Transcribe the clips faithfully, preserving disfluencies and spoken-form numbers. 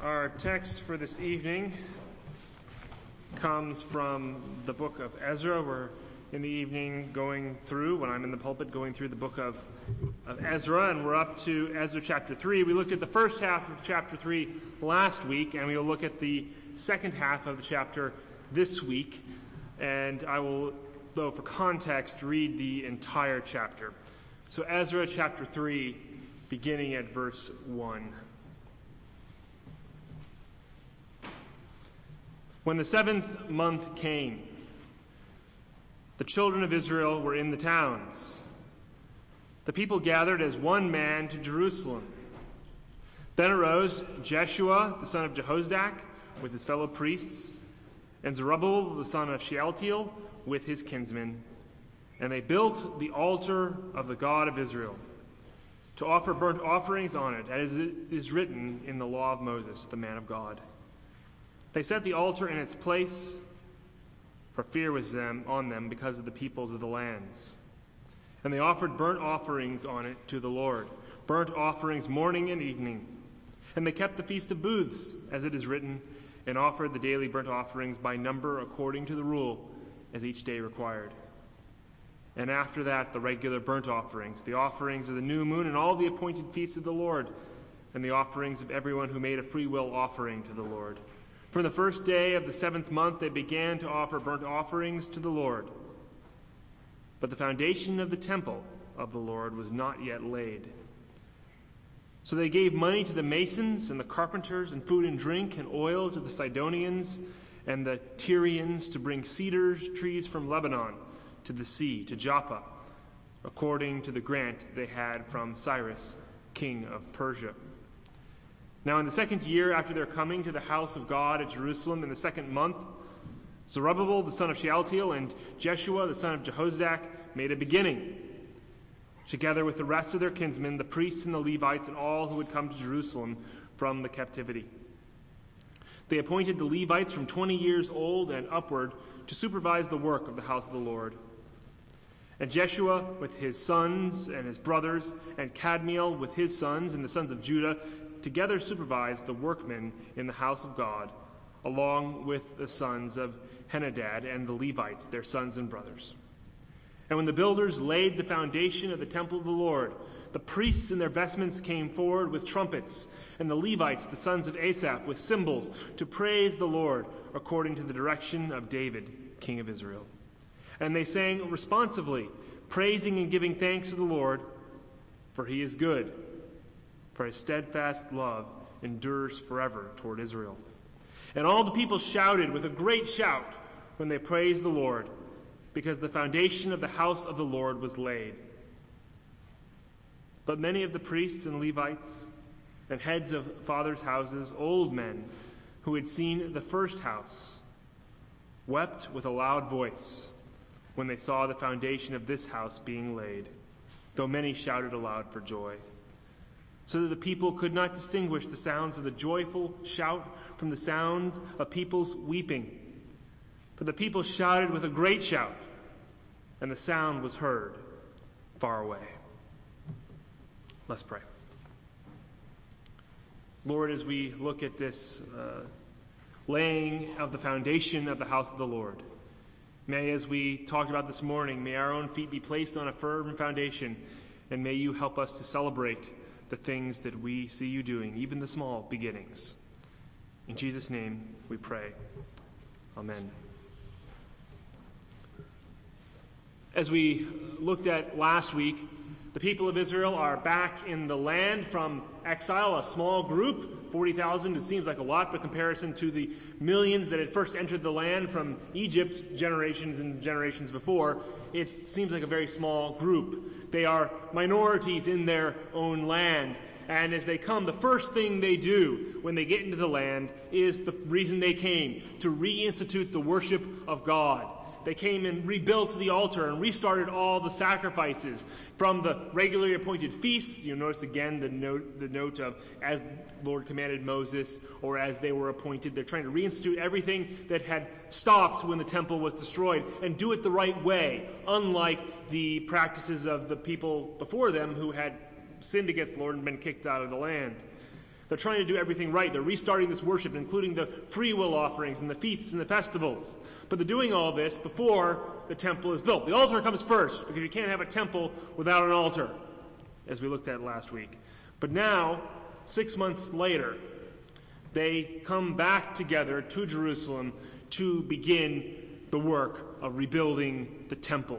Our text for this evening comes from the book of Ezra. We're in the evening going through, when I'm in the pulpit, going through the book of, of Ezra, and we're up to Ezra chapter three. We looked at the first half of chapter three last week, and we'll look at the second half of the chapter this week. And I will, though for context, read the entire chapter. So Ezra chapter three, beginning at verse one. When the seventh month came, the children of Israel were in the towns. The people gathered as one man to Jerusalem. Then arose Jeshua, the son of Jehozadak, with his fellow priests, and Zerubbabel, the son of Shealtiel, with his kinsmen. And they built the altar of the God of Israel, to offer burnt offerings on it, as it is written in the law of Moses, the man of God. They set the altar in its place, for fear was them on them because of the peoples of the lands. And they offered burnt offerings on it to the Lord, burnt offerings morning and evening. And they kept the Feast of Booths, as it is written, and offered the daily burnt offerings by number according to the rule, as each day required. And after that, the regular burnt offerings, the offerings of the new moon, and all the appointed feasts of the Lord, and the offerings of everyone who made a free will offering to the Lord. From the first day of the seventh month, they began to offer burnt offerings to the Lord. But the foundation of the temple of the Lord was not yet laid. So they gave money to the masons and the carpenters, and food and drink and oil to the Sidonians and the Tyrians, to bring cedar trees from Lebanon to the sea, to Joppa, according to the grant they had from Cyrus, king of Persia. Now in the second year after their coming to the house of God at Jerusalem, in the second month, Zerubbabel the son of Shealtiel and Jeshua the son of Jehozadak made a beginning, together with the rest of their kinsmen, the priests and the Levites, and all who had come to Jerusalem from the captivity. They appointed the Levites from twenty years old and upward to supervise the work of the house of the Lord. And Jeshua with his sons and his brothers, and Kadmiel with his sons and the sons of Judah, together supervised the workmen in the house of God, along with the sons of Henadad and the Levites, their sons and brothers. And when the builders laid the foundation of the temple of the Lord, the priests in their vestments came forward with trumpets, and the Levites, the sons of Asaph, with cymbals, to praise the Lord according to the direction of David, king of Israel. And they sang responsively, praising and giving thanks to the Lord, for he is good, for his steadfast love endures forever toward Israel. And all the people shouted with a great shout when they praised the Lord, because the foundation of the house of the Lord was laid. But many of the priests and Levites and heads of fathers' houses, old men who had seen the first house, wept with a loud voice when they saw the foundation of this house being laid, though many shouted aloud for joy, so that the people could not distinguish the sounds of the joyful shout from the sounds of people's weeping. But the people shouted with a great shout, and the sound was heard far away. Let's pray. Lord, as we look at this uh, laying of the foundation of the house of the Lord, may, as we talked about this morning, may our own feet be placed on a firm foundation, and may you help us to celebrate the things that we see you doing, even the small beginnings. In Jesus' name we pray. Amen. As we looked at last week, the people of Israel are back in the land from exile, a small group, forty thousand. It seems like a lot, but in comparison to the millions that had first entered the land from Egypt generations and generations before, it seems like a very small group. They are minorities in their own land. And as they come, the first thing they do when they get into the land is the reason they came, to reinstitute the worship of God. They came and rebuilt the altar and restarted all the sacrifices from the regularly appointed feasts. You'll notice again the note, the note of as the Lord commanded Moses, or as they were appointed. They're trying to reinstitute everything that had stopped when the temple was destroyed and do it the right way, unlike the practices of the people before them who had sinned against the Lord and been kicked out of the land. They're trying to do everything right. They're restarting this worship, including the free will offerings and the feasts and the festivals. But they're doing all this before the temple is built. The altar comes first, because you can't have a temple without an altar, as we looked at last week. But now, six months later, they come back together to Jerusalem to begin the work of rebuilding the temple.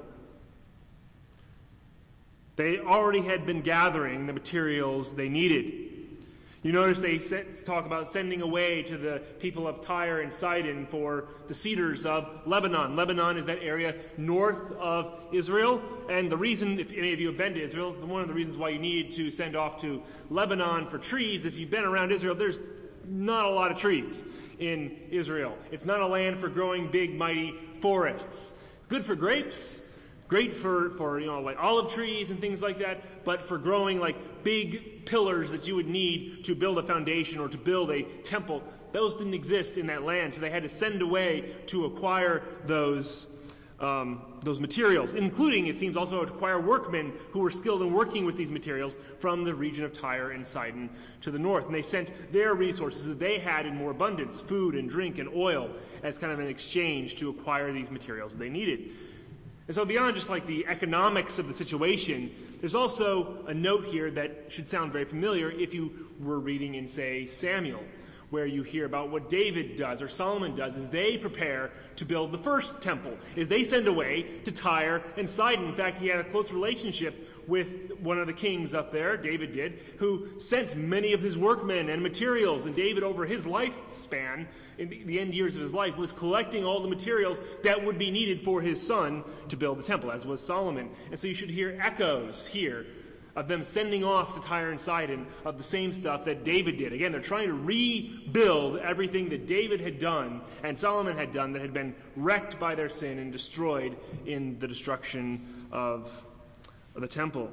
They already had been gathering the materials they needed. You notice they talk about sending away to the people of Tyre and Sidon for the cedars of Lebanon. Lebanon is that area north of Israel. And the reason, if any of you have been to Israel, one of the reasons why you need to send off to Lebanon for trees, if you've been around Israel, there's not a lot of trees in Israel. It's not a land for growing big, mighty forests. Good for grapes. Great for, for, you know, like olive trees and things like that, but for growing like big pillars that you would need to build a foundation or to build a temple, those didn't exist in that land. So they had to send away to acquire those, um, those materials, including, it seems, also to acquire workmen who were skilled in working with these materials from the region of Tyre and Sidon to the north. And they sent their resources that they had in more abundance, food and drink and oil, as kind of an exchange to acquire these materials they needed. And so beyond just like the economics of the situation, there's also a note here that should sound very familiar if you were reading in, say, Samuel, where you hear about what David does or Solomon does as they prepare to build the first temple, is they send away to Tyre and Sidon. In fact, he had a close relationship with one of the kings up there, David did, who sent many of his workmen and materials. And David, over his lifespan, in the end years of his life, was collecting all the materials that would be needed for his son to build the temple, as was Solomon. And so you should hear echoes here of them sending off to Tyre and Sidon of the same stuff that David did. Again, they're trying to rebuild everything that David had done and Solomon had done that had been wrecked by their sin and destroyed in the destruction of the temple.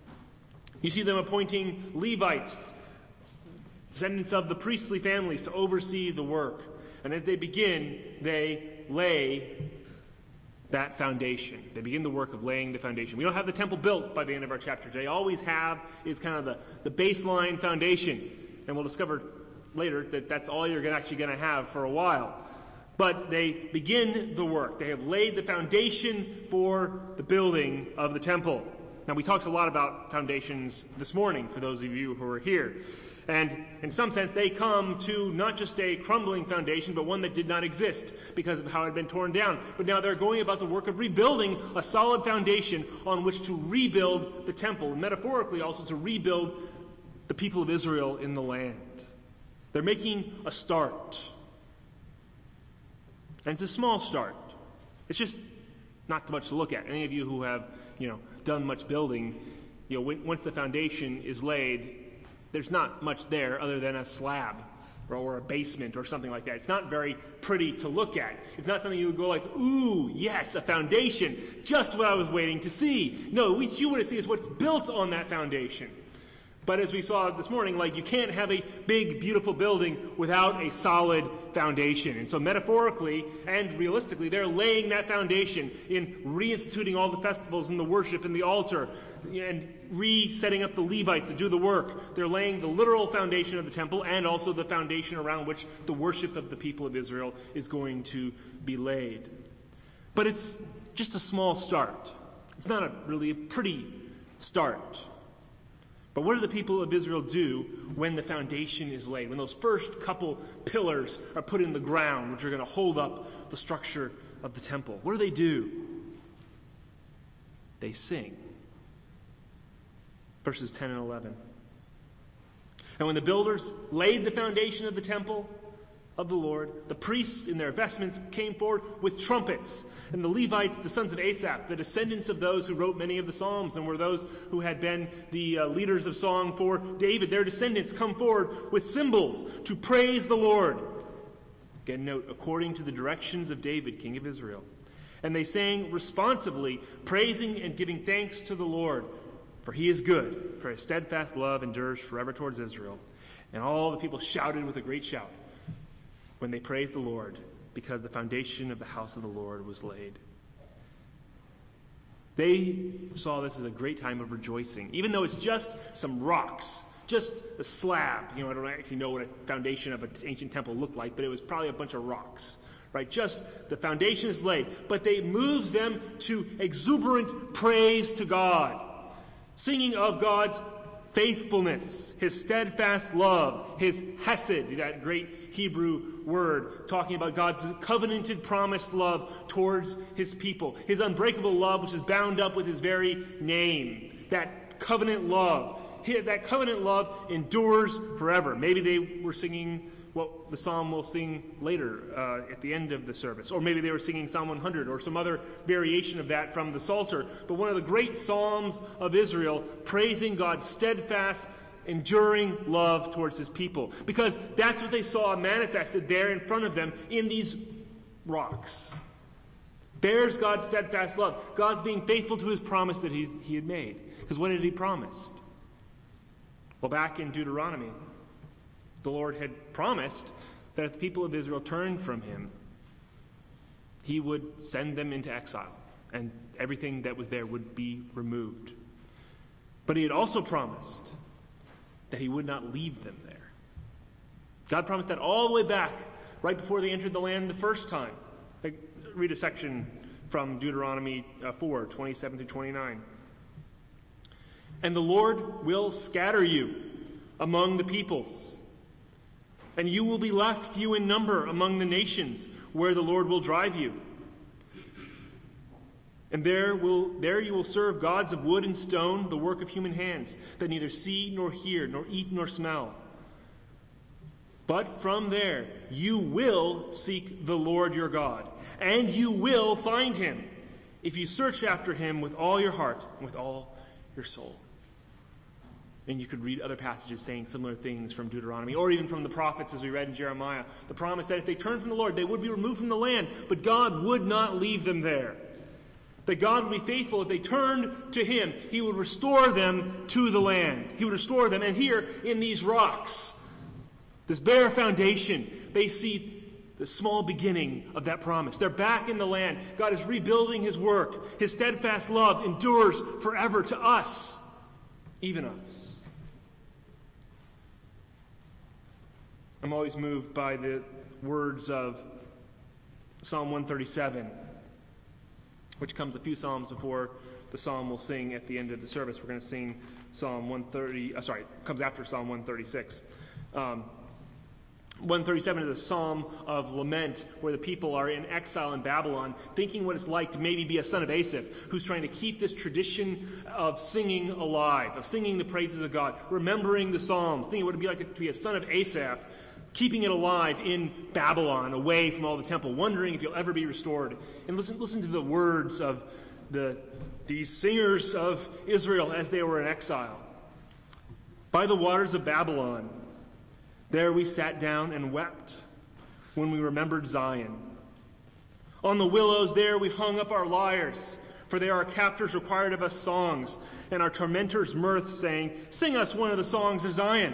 You see them appointing Levites, descendants of the priestly families, to oversee the work. And as they begin, they lay that foundation. They begin the work of laying the foundation. We don't have the temple built by the end of our chapter today. All we have is kind of the, the baseline foundation. And we'll discover later that that's all you're gonna, actually going to have for a while. But they begin the work. They have laid the foundation for the building of the temple. Now, we talked a lot about foundations this morning, for those of you who are here. And in some sense, they come to not just a crumbling foundation, but one that did not exist because of how it had been torn down. But now they're going about the work of rebuilding a solid foundation on which to rebuild the temple, and metaphorically also to rebuild the people of Israel in the land. They're making a start. And it's a small start. It's just not much to look at. Any of you who have, you know, done much building, you know, when, once the foundation is laid, there's not much there other than a slab or, or a basement or something like that. It's not very pretty to look at. It's not something you would go like, ooh, yes, a foundation, just what I was waiting to see. No, what you want to see is what's built on that foundation. But as we saw this morning, like, you can't have a big, beautiful building without a solid foundation. And so metaphorically and realistically, they're laying that foundation in reinstituting all the festivals and the worship and the altar and resetting up the Levites to do the work. They're laying the literal foundation of the temple and also the foundation around which the worship of the people of Israel is going to be laid. But it's just a small start. It's not a really a pretty start. But what do the people of Israel do when the foundation is laid, when those first couple pillars are put in the ground, which are going to hold up the structure of the temple? What do they do? They sing. Verses ten and eleven. And when the builders laid the foundation of the temple of the Lord, the priests in their vestments came forward with trumpets, and the Levites, the sons of Asaph, the descendants of those who wrote many of the Psalms and were those who had been the uh, leaders of song for David, their descendants come forward with cymbals to praise the Lord. Again, note, according to the directions of David, king of Israel. And they sang responsively, praising and giving thanks to the Lord, for he is good, for his steadfast love endures forever towards Israel. And all the people shouted with a great shout when they praised the Lord, because the foundation of the house of the Lord was laid. They saw this as a great time of rejoicing. Even though it's just some rocks Just a slab. You know, I don't actually know what a foundation of an ancient temple looked like, but it was probably a bunch of rocks. Right? Just the foundation is laid. But they moves them to exuberant praise to God. Singing of God's faithfulness, his steadfast love, his hesed, that great Hebrew word, talking about God's covenanted promised love towards his people. His unbreakable love, which is bound up with his very name. That covenant love. That covenant love endures forever. Maybe they were singing what the psalm we'll sing later uh, at the end of the service. Or maybe they were singing Psalm one hundred or some other variation of that from the Psalter. But one of the great psalms of Israel, praising God's steadfast, enduring love towards his people. Because that's what they saw manifested there in front of them in these rocks. There's God's steadfast love. God's being faithful to his promise that he, he had made. Because what had he promised? Well, back in Deuteronomy, the Lord had promised that if the people of Israel turned from him, he would send them into exile, and everything that was there would be removed. But he had also promised that he would not leave them there. God promised that all the way back, right before they entered the land the first time. Like, read a section from Deuteronomy uh, four, twenty-seven through twenty-nine. And the Lord will scatter you among the peoples, and you will be left few in number among the nations where the Lord will drive you. And there will there you will serve gods of wood and stone, the work of human hands, that neither see nor hear, nor eat nor smell. But from there you will seek the Lord your God, and you will find him, if you search after him with all your heart and with all your soul. And you could read other passages saying similar things from Deuteronomy, or even from the prophets as we read in Jeremiah. The promise that if they turned from the Lord, they would be removed from the land, but God would not leave them there. That God would be faithful. If they turned to him, he would restore them to the land. He would restore them. And here in these rocks, this bare foundation, they see the small beginning of that promise. They're back in the land. God is rebuilding his work. His steadfast love endures forever to us, even us. I'm always moved by the words of Psalm one thirty-seven, which comes a few psalms before the psalm we'll sing at the end of the service. We're going to sing Psalm one thirty, uh, sorry, comes after Psalm one thirty-six. Um, one thirty-seven is a psalm of lament where the people are in exile in Babylon, thinking what it's like to maybe be a son of Asaph, who's trying to keep this tradition of singing alive, of singing the praises of God, remembering the Psalms, thinking what it would be like to be a son of Asaph, keeping it alive in Babylon, away from all the temple, wondering if you'll ever be restored. And listen, listen to the words of the these singers of Israel as they were in exile. By the waters of Babylon, there we sat down and wept when we remembered Zion. On the willows there we hung up our lyres, for there our captors required of us songs, and our tormentors mirth, saying, "Sing us one of the songs of Zion."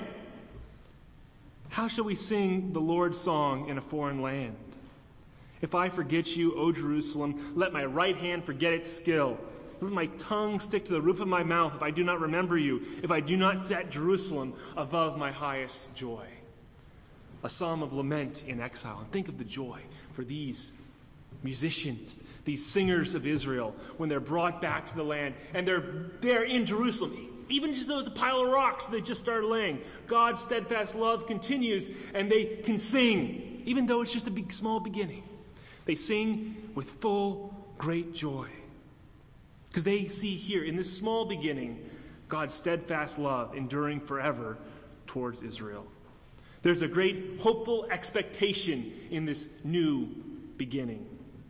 How shall we sing the Lord's song in a foreign land? If I forget you, O Jerusalem, let my right hand forget its skill. Let my tongue stick to the roof of my mouth if I do not remember you, if I do not set Jerusalem above my highest joy. A psalm of lament in exile. And think of the joy for these musicians, these singers of Israel, when they're brought back to the land and they're there in Jerusalem. Even just though it's a pile of rocks they just started laying, God's steadfast love continues, and they can sing, even though it's just a big, small beginning. They sing with full, great joy. Because they see here, in this small beginning, God's steadfast love enduring forever towards Israel. There's a great, hopeful expectation in this new beginning.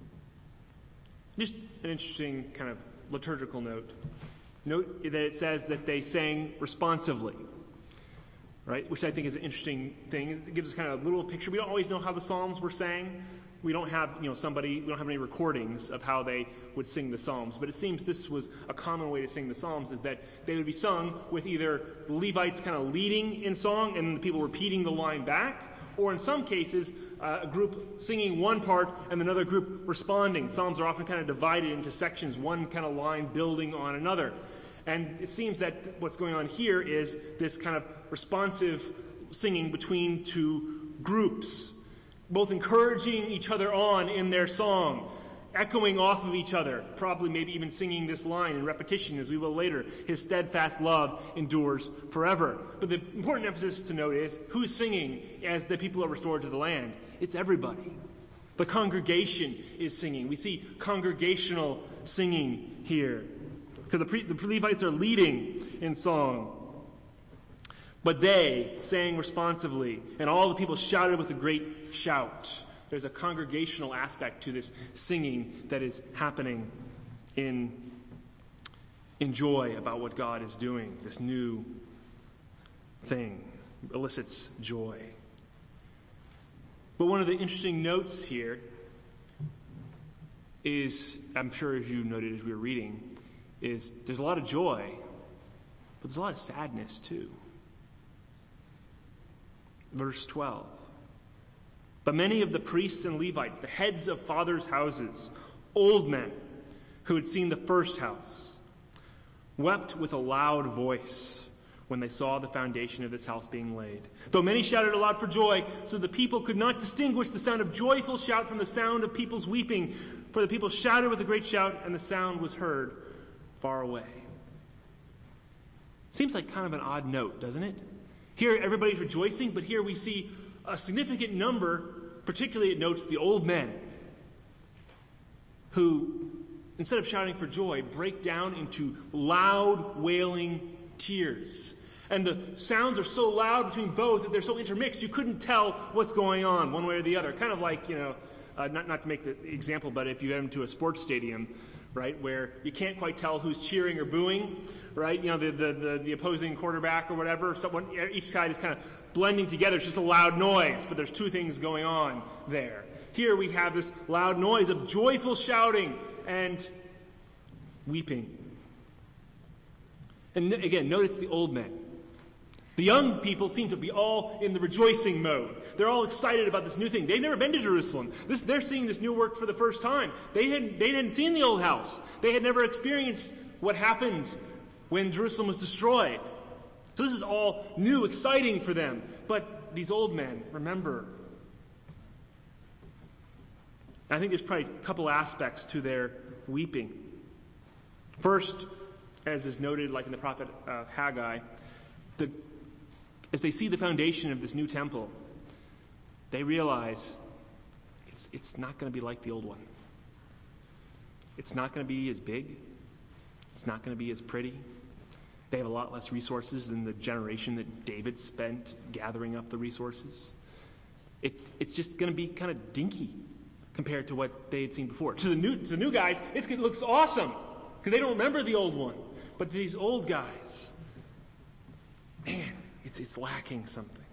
Just an interesting kind of liturgical note. Note that it says that they sang responsively, right? Which I think is an interesting thing. It gives us kind of a little picture. We don't always know how the Psalms were sang. We don't have, you know, somebody, we don't have any recordings of how they would sing the Psalms. But it seems this was a common way to sing the Psalms, is that they would be sung with either the Levites kind of leading in song and the people repeating the line back, or in some cases, uh, a group singing one part and another group responding. Psalms are often kind of divided into sections, one kind of line building on another. And it seems that what's going on here is this kind of responsive singing between two groups, both encouraging each other on in their song, echoing off of each other, probably maybe even singing this line in repetition, as we will later. His steadfast love endures forever. But the important emphasis to note is who's singing as the people are restored to the land? It's everybody. The congregation is singing. We see congregational singing here, because the, pre- the Levites are leading in song. But they sang responsively, and all the people shouted with a great shout. There's a congregational aspect to this singing that is happening in, in joy about what God is doing. This new thing elicits joy. But one of the interesting notes here is, I'm sure as you noted as we were reading, is there's a lot of joy, but there's a lot of sadness too. Verse twelve. But many of the priests and Levites, the heads of fathers' houses, old men who had seen the first house, wept with a loud voice when they saw the foundation of this house being laid. Though many shouted aloud for joy, so the people could not distinguish the sound of joyful shout from the sound of people's weeping. For the people shouted with a great shout, and the sound was heard far away. Seems like kind of an odd note, doesn't it? Here everybody's rejoicing, but here we see a significant number, particularly it notes the old men, who, instead of shouting for joy, break down into loud, wailing tears. And the sounds are so loud between both that they're so intermixed, you couldn't tell what's going on one way or the other. Kind of like, you know, uh, not, not to make the example, but if you head into a sports stadium, right, where you can't quite tell who's cheering or booing, right? You know, the the, the, the opposing quarterback or whatever. Someone, each side is kind of blending together. It's just a loud noise, but there's two things going on there. Here we have this loud noise of joyful shouting and weeping. And again, notice the old men. The young people seem to be all in the rejoicing mode. They're all excited about this new thing. They've never been to Jerusalem. This, they're seeing this new work for the first time. They hadn't, they hadn't seen the old house. They had never experienced what happened when Jerusalem was destroyed. So this is all new, exciting for them. But these old men, remember, I think there's probably a couple aspects to their weeping. First, as is noted like in the prophet uh, Haggai, the as they see the foundation of this new temple, they realize it's, it's not going to be like the old one. It's not going to be as big. It's not going to be as pretty. They have a lot less resources than the generation that David spent gathering up the resources. It, it's just going to be kind of dinky compared to what they had seen before. To the new, to the new guys, it's, it looks awesome because they don't remember the old one. But these old guys, man, It's, it's lacking something.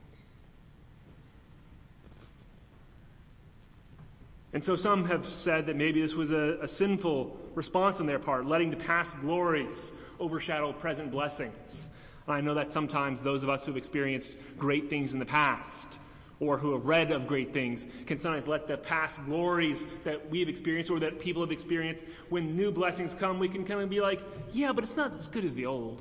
And so some have said that maybe this was a, a sinful response on their part, letting the past glories overshadow present blessings. And I know that sometimes those of us who have experienced great things in the past, or who have read of great things, can sometimes let the past glories that we've experienced or that people have experienced, when new blessings come, we can kind of be like, yeah, but it's not as good as the old.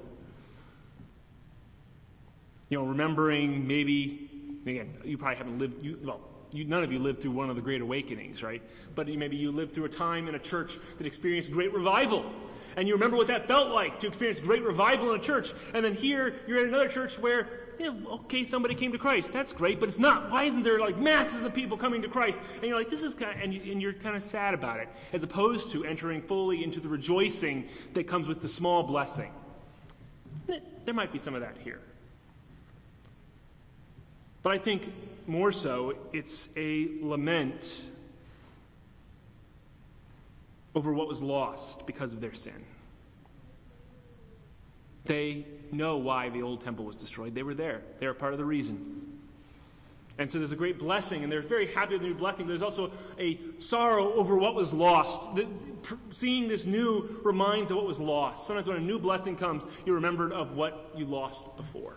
You know, remembering maybe, again, you probably haven't lived, you, well, you, none of you lived through one of the Great Awakenings, right? But maybe you lived through a time in a church that experienced great revival. And you remember what that felt like to experience great revival in a church. And then here, you're at another church where, yeah, okay, somebody came to Christ. That's great, but it's not. Why isn't there like masses of people coming to Christ? And you're like, this is kind of, and, you, and you're kind of sad about it, as opposed to entering fully into the rejoicing that comes with the small blessing. There might be some of that here. But I think more so, it's a lament over what was lost because of their sin. They know why the old temple was destroyed. They were there. They were part of the reason. And so there's a great blessing, and they're very happy with the new blessing. There's also a sorrow over what was lost. Seeing this new reminds of what was lost. Sometimes when a new blessing comes, you're remembered of what you lost before.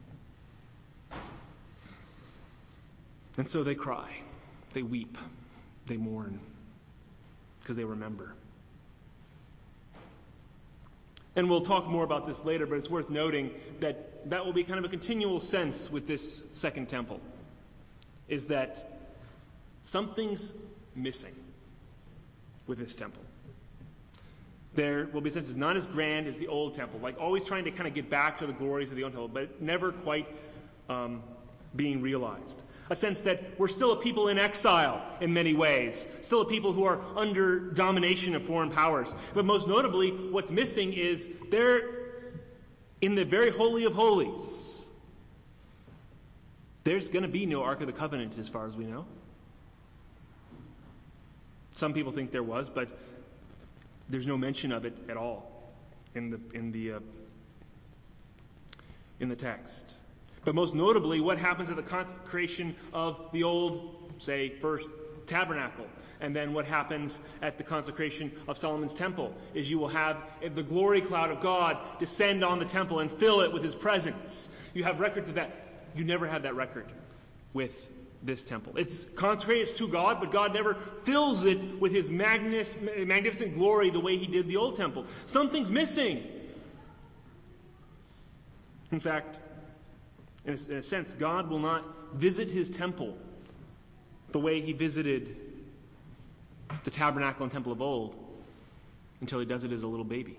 And so they cry, they weep, they mourn, because they remember. And we'll talk more about this later, but it's worth noting that that will be kind of a continual sense with this second temple, is that something's missing with this temple. There will be a sense it's not as grand as the old temple, like always trying to kind of get back to the glories of the old temple, but never quite um, being realized. A sense that we're still a people in exile in many ways, still a people who are under domination of foreign powers. But most notably, what's missing is they're in the very Holy of Holies. There's going to be no Ark of the Covenant as far as we know. Some people think there was, but there's no mention of it at all in the in the uh, in the text. But most notably, what happens at the consecration of the old, say, first tabernacle, and then what happens at the consecration of Solomon's temple, is you will have the glory cloud of God descend on the temple and fill it with his presence. You have records of that. You never had that record with this temple. It's consecrated, it's to God, but God never fills it with his magnific- magnificent glory the way he did the old temple. Something's missing. In fact, in a, in a sense, God will not visit his temple the way he visited the tabernacle and temple of old until he does it as a little baby.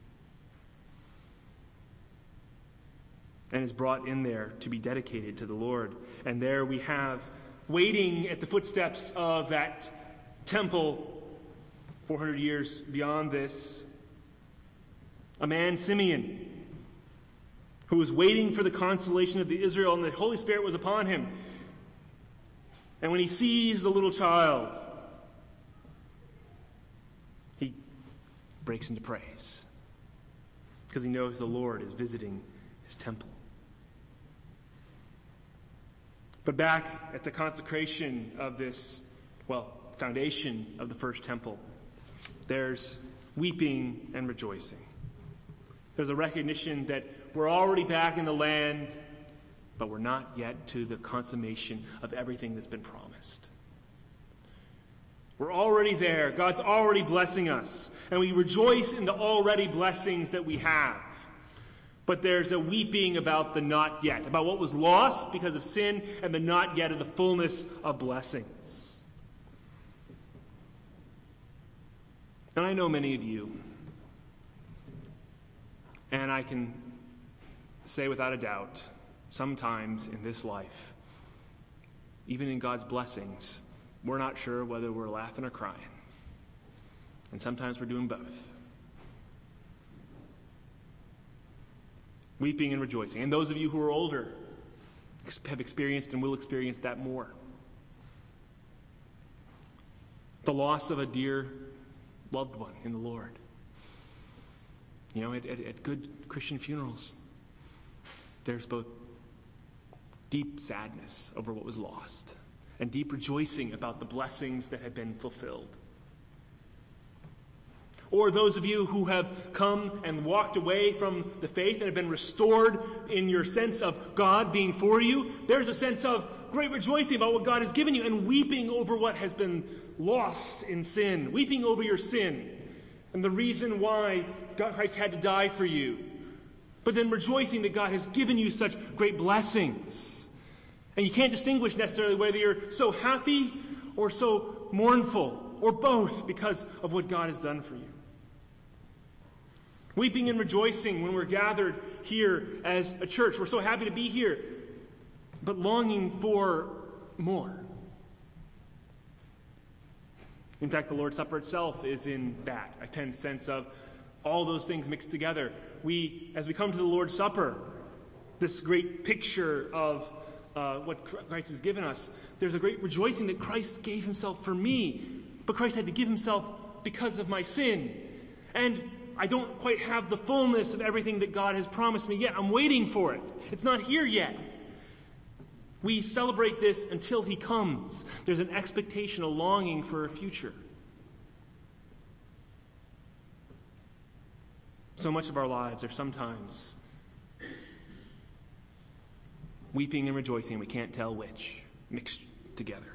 And is brought in there to be dedicated to the Lord. And there we have, waiting at the footsteps of that temple, four hundred years beyond this, a man, Simeon, who was waiting for the consolation of the Israel, and the Holy Spirit was upon him. And when he sees the little child, he breaks into praise, because he knows the Lord is visiting his temple. But back at the consecration of this, well, foundation of the first temple, there's weeping and rejoicing. There's a recognition that we're already back in the land, but we're not yet to the consummation of everything that's been promised. We're already there. God's already blessing us, and we rejoice in the already blessings that we have. But there's a weeping about the not yet, about what was lost because of sin, and the not yet of the fullness of blessings. And I know many of you, and I can say without a doubt, sometimes in this life, even in God's blessings, we're not sure whether we're laughing or crying. And sometimes we're doing both. Weeping and rejoicing. And those of you who are older have experienced and will experience that more. The loss of a dear loved one in the Lord. You know, at, at, at good Christian funerals, there's both deep sadness over what was lost and deep rejoicing about the blessings that have been fulfilled. Or those of you who have come and walked away from the faith and have been restored in your sense of God being for you, there's a sense of great rejoicing about what God has given you and weeping over what has been lost in sin, weeping over your sin and the reason why God, Christ had to die for you. But then rejoicing that God has given you such great blessings. And you can't distinguish necessarily whether you're so happy or so mournful or both because of what God has done for you. Weeping and rejoicing when we're gathered here as a church. We're so happy to be here, but longing for more. In fact, the Lord's Supper itself is in that, a tense sense of all those things mixed together. We, as we come to the Lord's Supper, this great picture of uh, what Christ has given us, there's a great rejoicing that Christ gave himself for me, but Christ had to give himself because of my sin. And I don't quite have the fullness of everything that God has promised me yet. I'm waiting for it. It's not here yet. We celebrate this until he comes. There's an expectation, a longing for a future. So much of our lives are sometimes weeping and rejoicing. We can't tell which, mixed together.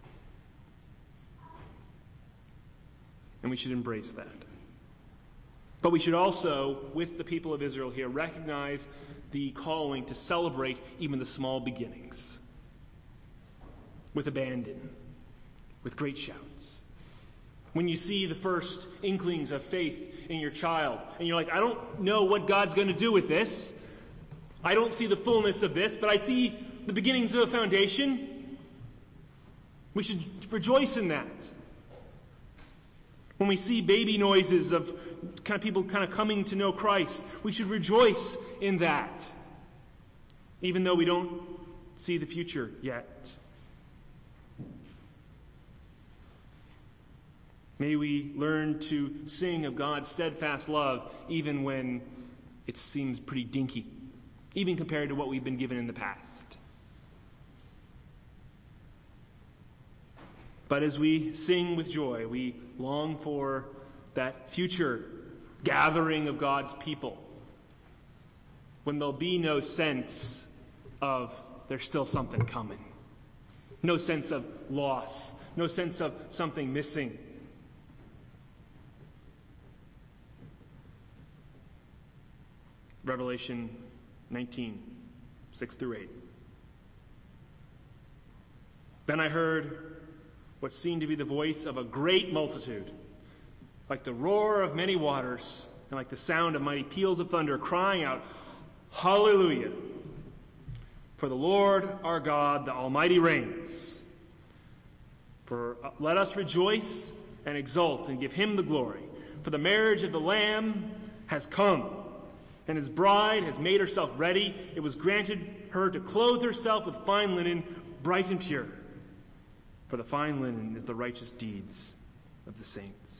And we should embrace that. But we should also, with the people of Israel here, recognize the calling to celebrate even the small beginnings with abandon, with great shouts. When you see the first inklings of faith in your child, and you're like, I don't know what God's going to do with this. I don't see the fullness of this, but I see the beginnings of a foundation. We should rejoice in that. When we see baby noises of kind of people kind of coming to know Christ, we should rejoice in that, even though we don't see the future yet. May we learn to sing of God's steadfast love even when it seems pretty dinky, even compared to what we've been given in the past. But as we sing with joy, we long for that future gathering of God's people, when there'll be no sense of there's still something coming, no sense of loss, no sense of something missing. Revelation nineteen, six through eight. Then I heard what seemed to be the voice of a great multitude, like the roar of many waters, and like the sound of mighty peals of thunder, crying out, Hallelujah! For the Lord our God, the Almighty, reigns. For uh, let us rejoice and exult and give him the glory. For the marriage of the Lamb has come, and his bride has made herself ready. It was granted her to clothe herself with fine linen, bright and pure. For the fine linen is the righteous deeds of the saints.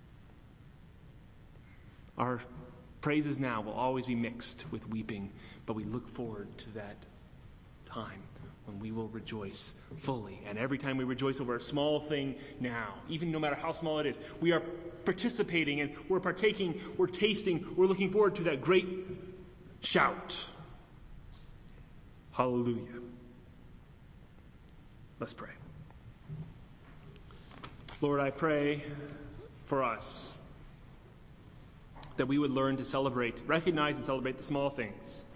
Our praises now will always be mixed with weeping, but we look forward to that time when we will rejoice fully. And every time we rejoice over a small thing now, even no matter how small it is, we are participating and we're partaking, we're tasting, we're looking forward to that great shout. Hallelujah. Let's pray. Lord, I pray for us that we would learn to celebrate, recognize and celebrate the small things,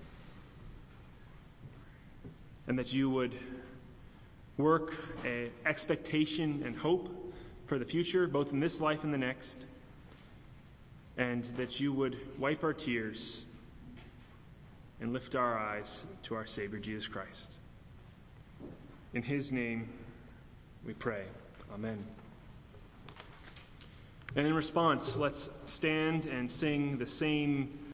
and that you would work an expectation and hope for the future, both in this life and the next, and that you would wipe our tears and lift our eyes to our Savior, Jesus Christ. In his name we pray. Amen. And in response, let's stand and sing the same